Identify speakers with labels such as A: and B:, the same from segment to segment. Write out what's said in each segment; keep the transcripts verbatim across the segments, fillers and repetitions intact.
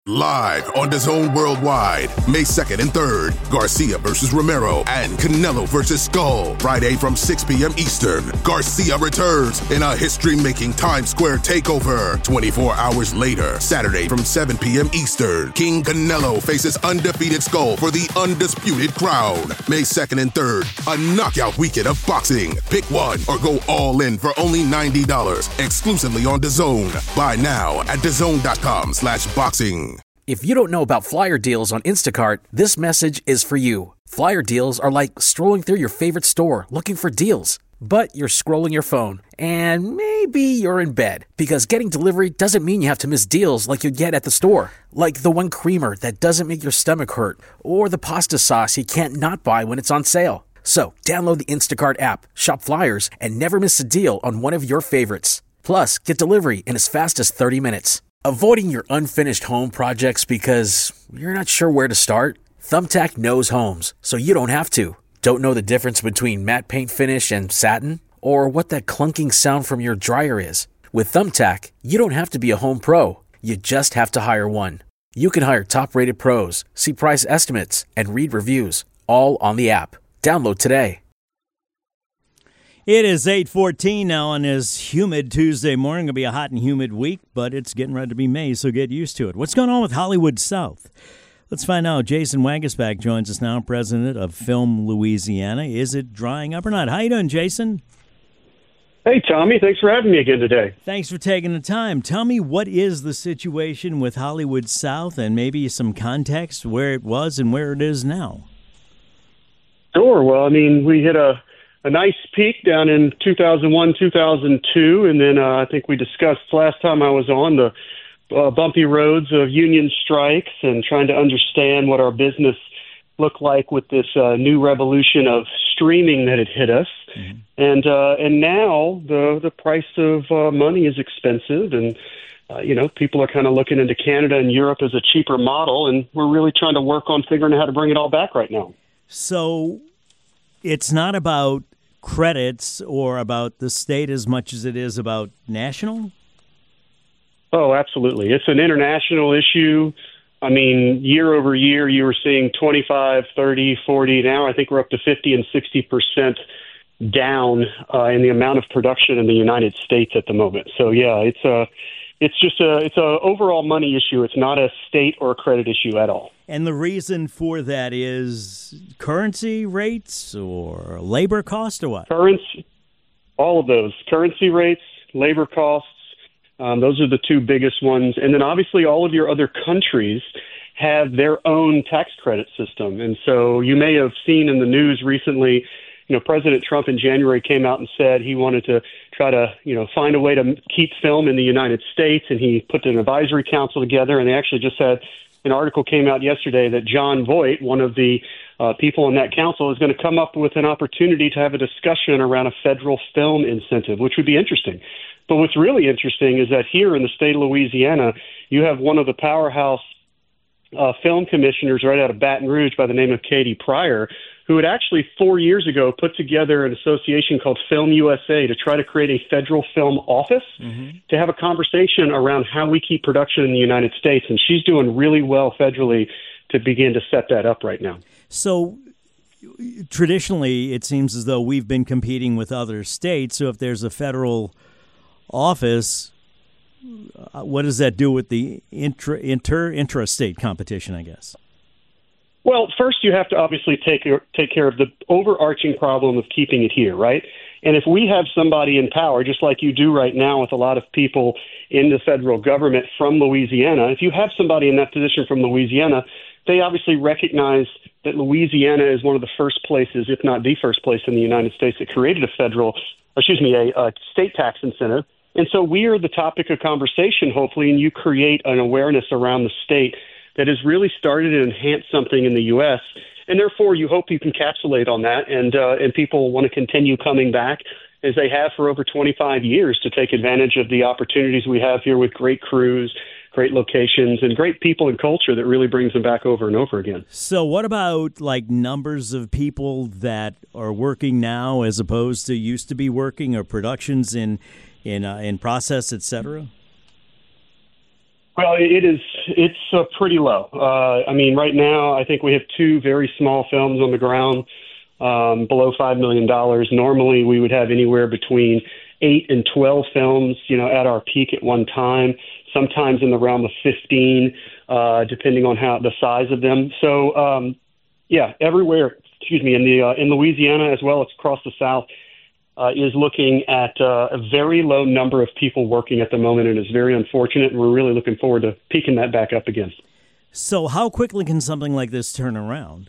A: Live on DAZN Worldwide, May second and third, Garcia versus Romero and Canelo versus Skull. Friday from six p.m. Eastern, Garcia returns in a history-making Times Square takeover. twenty-four hours later, Saturday from seven p.m. Eastern, King Canelo faces undefeated Skull for the undisputed crown. May second and third, a knockout weekend of boxing. Pick one or go all in for only ninety dollars, exclusively on DAZN. Buy now at DAZN.com slash boxing.
B: If you don't know about flyer deals on Instacart, this message is for you. Flyer deals are like strolling through your favorite store looking for deals. But you're scrolling your phone, and maybe you're in bed, because getting delivery doesn't mean you have to miss deals like you get at the store. Like the one creamer that doesn't make your stomach hurt, or the pasta sauce you can't not buy when it's on sale. So download the Instacart app, shop flyers, and never miss a deal on one of your favorites. Plus, get delivery in as fast as thirty minutes. Avoiding your unfinished home projects because you're not sure where to start? Thumbtack knows homes, so you don't have to. Don't know the difference between matte paint finish and satin? Or what that clunking sound from your dryer is? With Thumbtack, you don't have to be a home pro. You just have to hire one. You can hire top-rated pros, see price estimates, and read reviews, all on the app. Download today.
C: It is eight fourteen now on this humid Tuesday morning. Going to be a hot and humid week, but it's getting ready to be May, so get used to it. What's going on with Hollywood South? Let's find out. Jason Wagesback joins us now, president of Film Louisiana. Is it drying up or not? How you doing, Jason?
D: Hey, Tommy. Thanks for having me again today.
C: Thanks for taking the time. Tell me, what is the situation with Hollywood South, and maybe some context where it was and where it is now?
D: Sure. Well, I mean, we hit a a nice peak down in two thousand one, two thousand two, and then uh, I think we discussed last time I was on the uh, bumpy roads of union strikes and trying to understand what our business looked like with this uh, new revolution of streaming that had hit us. Mm-hmm. And uh, and now the the price of uh, money is expensive, and uh, you know, people are kind of looking into Canada and Europe as a cheaper model, and we're really trying to work on figuring out how to bring it all back right now.
C: So it's not about credits or about the state as much as it is about national?
D: Oh, absolutely. It's an international issue. I mean, year over year, you were seeing twenty-five, thirty, forty. Now I think we're up to fifty and sixty percent down uh, in the amount of production in the United States at the moment. So, yeah, it's a, it's just a, it's a overall money issue. It's not a state or a credit issue at all.
C: And the reason for that is currency rates or labor cost or what?
D: Currency, all of those. Currency rates, labor costs, um, those are the two biggest ones. And then obviously all of your other countries have their own tax credit system. And so you may have seen in the news recently, you know, President Trump in January came out and said he wanted to try to, you know, find a way to keep film in the United States. And he put an advisory council together, and they actually just had an article came out yesterday that John Voight, one of the uh, people in that council, is going to come up with an opportunity to have a discussion around a federal film incentive, which would be interesting. But what's really interesting is that here in the state of Louisiana, you have one of the powerhouse uh, film commissioners right out of Baton Rouge by the name of Katie Pryor, who had actually four years ago put together an association called Film U S A to try to create a federal film office mm-hmm. to have a conversation around how we keep production in the United States. And she's doing really well federally to begin to set that up right now.
C: So traditionally, it seems as though we've been competing with other states. So if there's a federal office, what does that do with the intra, inter, intra-state competition, I guess?
D: Well, first you have to obviously take take care of the overarching problem of keeping it here, right? And if we have somebody in power, just like you do right now with a lot of people in the federal government from Louisiana, if you have somebody in that position from Louisiana, they obviously recognize that Louisiana is one of the first places, if not the first place in the United States that created a federal, excuse me, a, a state tax incentive. And so we are the topic of conversation, hopefully, and you create an awareness around the state that has really started to enhance something in the U S, and therefore you hope you can encapsulate on that, and uh, and people want to continue coming back as they have for over twenty-five years to take advantage of the opportunities we have here with great crews, great locations, and great people and culture that really brings them back over and over again.
C: So what about like numbers of people that are working now as opposed to used to be working, or productions in in uh, in process, et cetera?
D: Well, it is. It's uh, pretty low. Uh, I mean, right now, I think we have two very small films on the ground, um, below five million dollars. Normally, we would have anywhere between eight and twelve films, you know, at our peak at one time. Sometimes in the realm of fifteen, uh, depending on how the size of them. So, um, yeah, everywhere. Excuse me, in the uh, in Louisiana as well as across the South. Uh, is looking at uh, a very low number of people working at the moment, and it's very unfortunate, and we're really looking forward to peaking that back up again.
C: So how quickly can something like this turn around?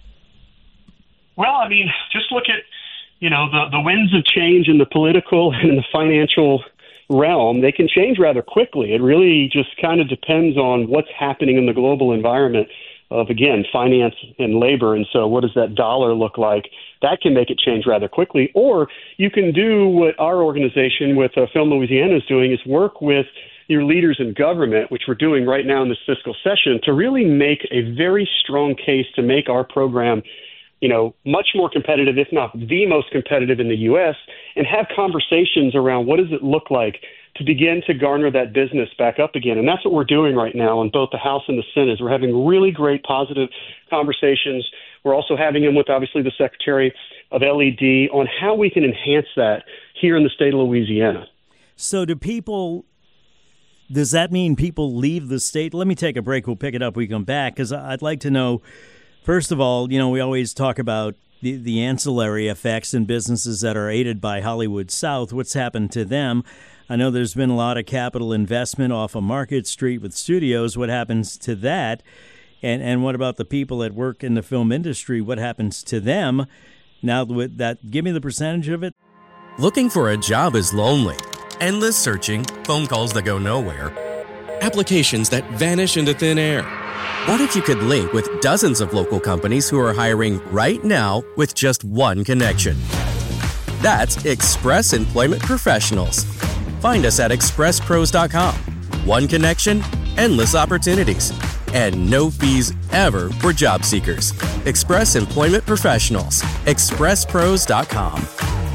D: Well, I mean, just look at, you know, the, the winds of change in the political and in the financial realm. They can change rather quickly. It really just kind of depends on what's happening in the global environment of, again, finance and labor. And so what does that dollar look like? That can make it change rather quickly. Or you can do what our organization with uh, Film Louisiana is doing, is work with your leaders in government, which we're doing right now in this fiscal session, to really make a very strong case to make our program, you know, much more competitive, if not the most competitive in the U S, and have conversations around what does it look like to begin to garner that business back up again. And that's what we're doing right now in both the House and the Senate. We're having really great positive conversations. We're also having them with, obviously, the Secretary of L E D on how we can enhance that here in the state of Louisiana.
C: So do people, does that mean people leave the state? Let me take a break. We'll pick it up when we come back, because I'd like to know, first of all, you know, we always talk about the, the ancillary effects in businesses that are aided by Hollywood South. What's happened to them? I know there's been a lot of capital investment off of Market Street with studios. What happens to that? And and what about the people that work in the film industry? What happens to them? Now, with that, give me the percentage of it.
E: Looking for a job is lonely. Endless searching, phone calls that go nowhere, applications that vanish into thin air. What if you could link with dozens of local companies who are hiring right now with just one connection? That's Express Employment Professionals. Find us at express pros dot com. One connection, endless opportunities, and no fees ever for job seekers. Express Employment Professionals. express pros dot com.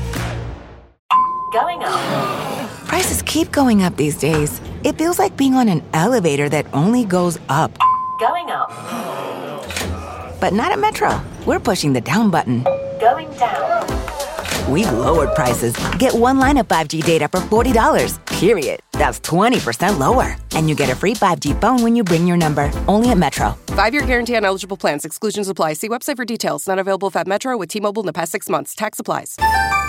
F: Going up.
G: Prices keep going up these days. It feels like being on an elevator that only goes up.
F: Going up.
G: But not at Metro. We're pushing the down button.
F: Going down.
G: We've lowered prices. Get one line of five G data for forty dollars, period. That's twenty percent lower. And you get a free five G phone when you bring your number. Only at Metro.
H: Five-year guarantee on eligible plans. Exclusions apply. See website for details. Not available at Metro with T-Mobile in the past six months. Tax applies.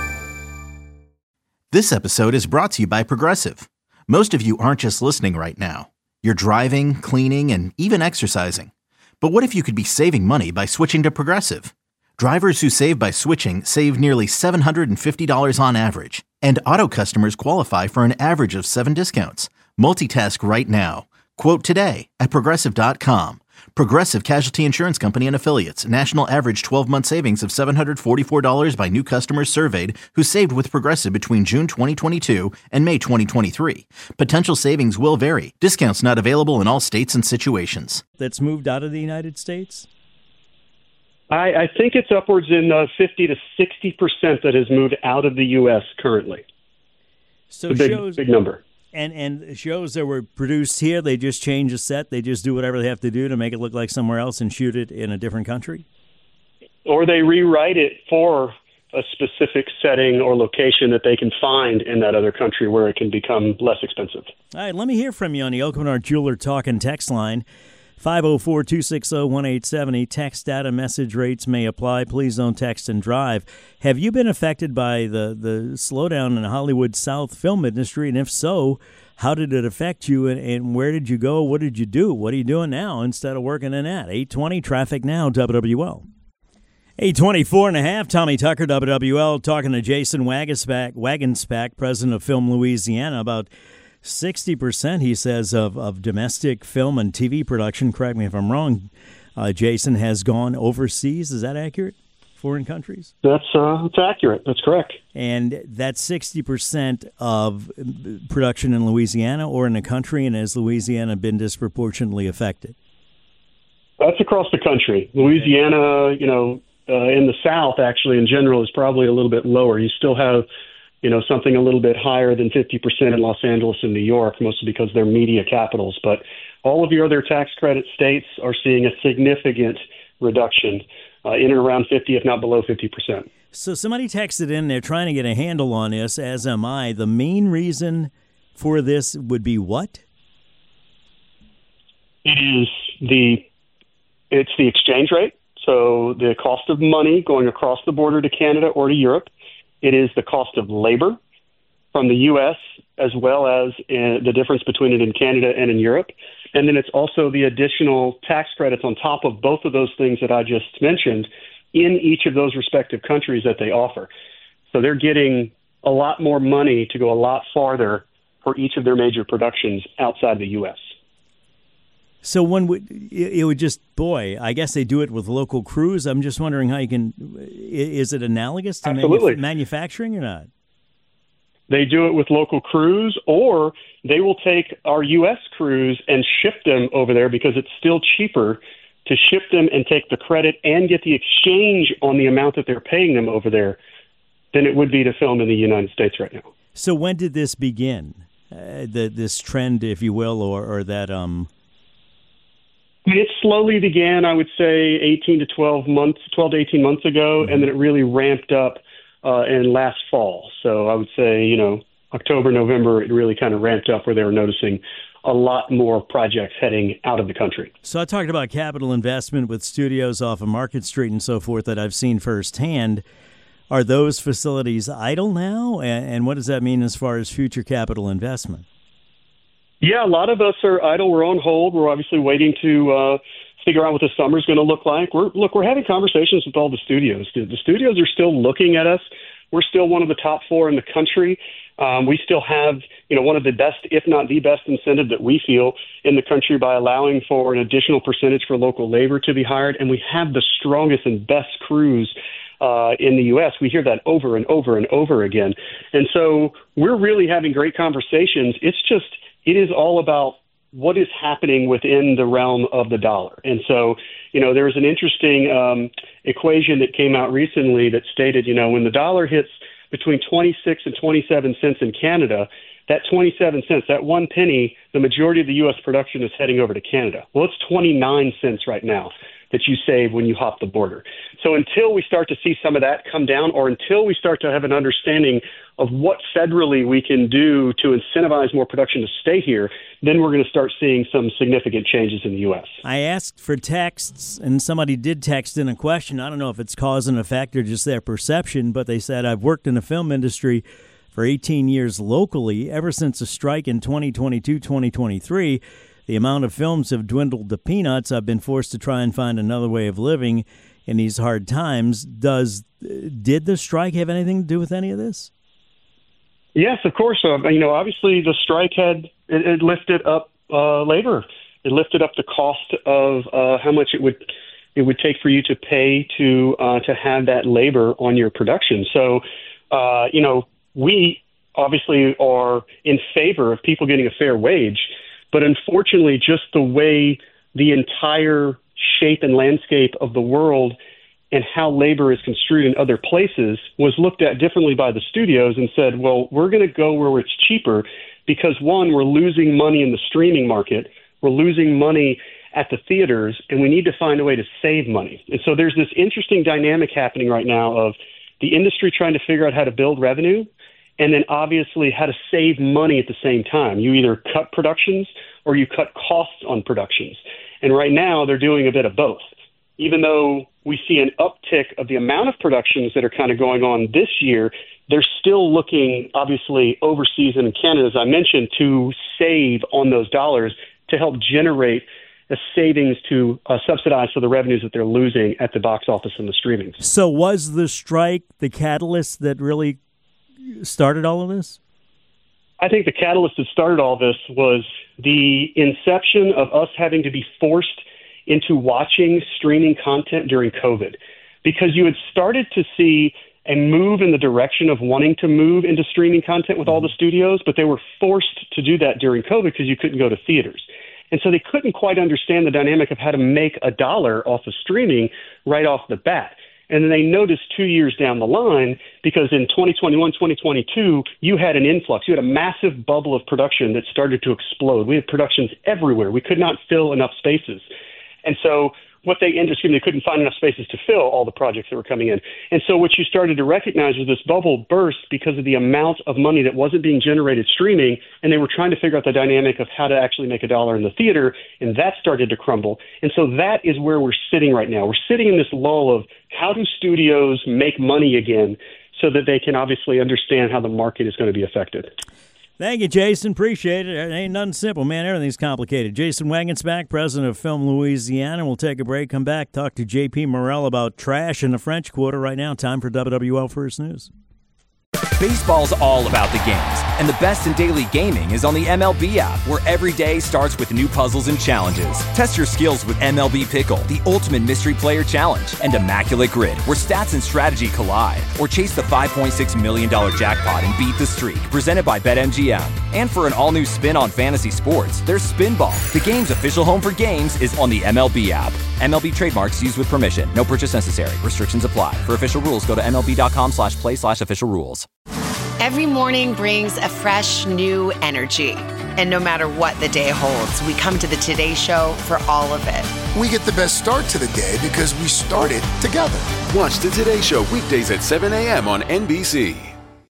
I: This episode is brought to you by Progressive. Most of you aren't just listening right now. You're driving, cleaning, and even exercising. But what if you could be saving money by switching to Progressive? Drivers who save by switching save nearly seven hundred fifty dollars on average. And auto customers qualify for an average of seven discounts. Multitask right now. Quote today at Progressive dot com. Progressive Casualty Insurance Company and Affiliates. National average twelve-month savings of seven hundred forty-four dollars by new customers surveyed who saved with Progressive between June twenty twenty-two and May twenty twenty-three. Potential savings will vary. Discounts not available in all states and situations.
C: That's moved out of the United States?
D: I, I think it's upwards in uh, fifty to sixty percent that has moved out of the U S currently.
C: So
D: a big,
C: shows,
D: big number.
C: And and shows that were produced here, they just change a set, they just do whatever they have to do to make it look like somewhere else and shoot it in a different country?
D: Or they rewrite it for a specific setting or location that they can find in that other country where it can become less expensive.
C: All right, let me hear from you on the Oakland Jeweler Talk and Text line. five oh four, two six oh, one eight seven oh. Text data message rates may apply. Please don't text and drive. Have you been affected by the, the slowdown in the Hollywood South film industry? And if so, how did it affect you? And, and where did you go? What did you do? What are you doing now instead of working in that? eight twenty Traffic Now, W W L. eight twenty-four and a half, Tommy Tucker, W W L, talking to Jason Wagenspack, Wagenspack, president of Film Louisiana, about sixty percent, he says, of, of domestic film and T V production, correct me if I'm wrong, uh, Jason, has gone overseas. Is that accurate? Foreign countries?
D: That's uh, that's accurate. That's correct.
C: And that's sixty percent of production in Louisiana or in the country, and has Louisiana been disproportionately affected?
D: That's across the country. Louisiana, you know, uh, in the South, actually, in general, is probably a little bit lower. You still have you know, something a little bit higher than fifty percent in Los Angeles and New York, mostly because they're media capitals. But all of your other tax credit states are seeing a significant reduction uh, in and around fifty, if not below fifty percent.
C: So somebody texted in, they're trying to get a handle on this, as am I. The main reason for this would be what?
D: It is the, it's the exchange rate. So the cost of money going across the border to Canada or to Europe. It is the cost of labor from the U S as well as uh, the difference between it in Canada and in Europe. And then it's also the additional tax credits on top of both of those things that I just mentioned in each of those respective countries that they offer. So they're getting a lot more money to go a lot farther for each of their major productions outside the U S.
C: So one would, it would just, boy, I guess they do it with local crews. I'm just wondering how you can, is it analogous to
D: Absolutely.
C: manuf- manufacturing or not?
D: They do it with local crews, or they will take our U S crews and ship them over there because it's still cheaper to ship them and take the credit and get the exchange on the amount that they're paying them over there than it would be to film in the United States right now.
C: So when did this begin, uh, the, this trend, if you will, or, or that... um?
D: It slowly began, I would say, eighteen to twelve months, twelve to eighteen months ago, mm-hmm. and then it really ramped up uh, in last fall. So I would say, you know, October, November, it really kind of ramped up where they were noticing a lot more projects heading out of the country.
C: So I talked about capital investment with studios off of Market Street and so forth that I've seen firsthand. Are those facilities idle now? And, and what does that mean as far as future capital investment?
D: Yeah, a lot of us are idle. We're on hold. We're obviously waiting to uh, figure out what the summer's going to look like. We're look, we're having conversations with all the studios. The, the studios are still looking at us. We're still one of the top four in the country. Um, we still have, you know, one of the best, if not the best incentive that we feel in the country by allowing for an additional percentage for local labor to be hired. And we have the strongest and best crews uh, in the U S. We hear that over and over and over again. And so we're really having great conversations. It's just, it is all about what is happening within the realm of the dollar. And so, you know, there was an interesting um, equation that came out recently that stated, you know, when the dollar hits between twenty-six and twenty-seven cents in Canada, that twenty-seven cents, that one penny, the majority of the U S production is heading over to Canada. Well, it's twenty-nine cents right now that you save when you hop the border. So until we start to see some of that come down, or until we start to have an understanding of what federally we can do to incentivize more production to stay here, then we're going to start seeing some significant changes in the U S.
C: I asked for texts, and somebody did text in a question. I don't know if it's cause and effect or just their perception, but they said, I've worked in the film industry for eighteen years locally. Ever since a strike in twenty twenty-two, twenty twenty-three, the amount of films have dwindled to peanuts. I've been forced to try and find another way of living in these hard times. Does did the strike have anything to do with any of this?
D: Yes, of course. Uh, you know, obviously the strike had it, it lifted up uh, labor. It lifted up the cost of uh, how much it would it would take for you to pay to uh, to have that labor on your production. So, uh, you know, we obviously are in favor of people getting a fair wage, but unfortunately, just the way the entire shape and landscape of the world and how labor is construed in other places was looked at differently by the studios and said, well, we're going to go where it's cheaper because, one, we're losing money in the streaming market, we're losing money at the theaters, and we need to find a way to save money. And so there's this interesting dynamic happening right now of the industry trying to figure out how to build revenue and then obviously how to save money at the same time. You either cut productions or you cut costs on productions. And right now they're doing a bit of both. Even though we see an uptick of the amount of productions that are kind of going on this year, they're still looking, obviously, overseas and in Canada, as I mentioned, to save on those dollars to help generate a savings to uh, subsidize for the revenues that they're losing at the box office and the streaming.
C: So was the strike the catalyst that really started all of this?
D: I think the catalyst that started all this was the inception of us having to be forced into watching streaming content during COVID, because you had started to see a move in the direction of wanting to move into streaming content with all the studios, but they were forced to do that during COVID because you couldn't go to theaters. And so they couldn't quite understand the dynamic of how to make a dollar off of streaming right off the bat. And then they noticed two years down the line, because in twenty twenty-one, twenty twenty-two, you had an influx. You had a massive bubble of production that started to explode. We had productions everywhere. We could not fill enough spaces. And so what they ended, they couldn't find enough spaces to fill all the projects that were coming in. And so what you started to recognize was this bubble burst because of the amount of money that wasn't being generated streaming, and they were trying to figure out the dynamic of how to actually make a dollar in the theater, and that started to crumble. And so that is where we're sitting right now. We're sitting in this lull of how do studios make money again so that they can obviously understand how the market is going to be affected.
C: Thank you, Jason. Appreciate it. It ain't nothing simple, man. Everything's complicated. Jason Wagensback, president of Film Louisiana. We'll take a break, come back, talk to J P Morrell about trash in the French Quarter. Right now, time for W W L First News.
J: Baseball's all about the games, and the best in daily gaming is on the M L B app, where every day starts with new puzzles and challenges. Test your skills with M L B Pickle, the ultimate mystery player challenge, and Immaculate Grid, where stats and strategy collide. Or chase the five point six million dollars jackpot and beat the streak, presented by BetMGM. And for an all-new spin on fantasy sports, there's Spinball. The game's official home for games is on the M L B app. M L B trademarks used with permission. No purchase necessary. Restrictions apply. For official rules, go to MLB.com slash play slash official rules.
K: Every morning brings a fresh, new energy. And no matter what the day holds, we come to the Today Show for all of it.
L: We get the best start to the day because we started together.
M: Watch the Today Show weekdays at seven a.m. on N B C.